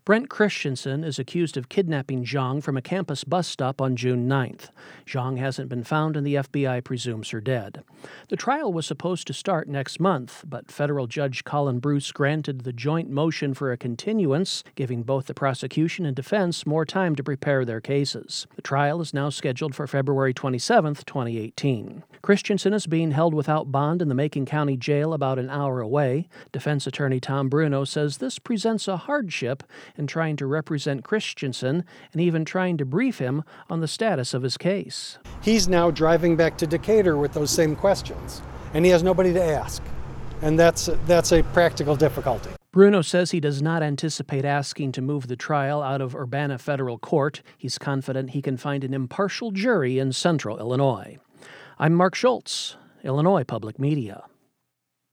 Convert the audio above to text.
Brent Christensen is accused of kidnapping Zhang from a campus bus stop on June 9th. Zhang hasn't been found and the FBI presumes her dead. The trial was supposed to start next month, but federal judge Colin Bruce granted the joint motion for a continuance, giving both the prosecution and defense more time to prepare their cases. The trial is now scheduled for February 27, 2018. Christensen is being held without bond in the Macon County Jail about an hour away. Defense attorney Tom Bruno says this presents a hardship in trying to represent Christensen and even trying to brief him on the status of his case. He's now driving back to Decatur with those same questions, and he has nobody to ask. And that's a practical difficulty. Bruno says he does not anticipate asking to move the trial out of Urbana Federal Court. He's confident he can find an impartial jury in central Illinois. I'm Mark Schultz, Illinois Public Media.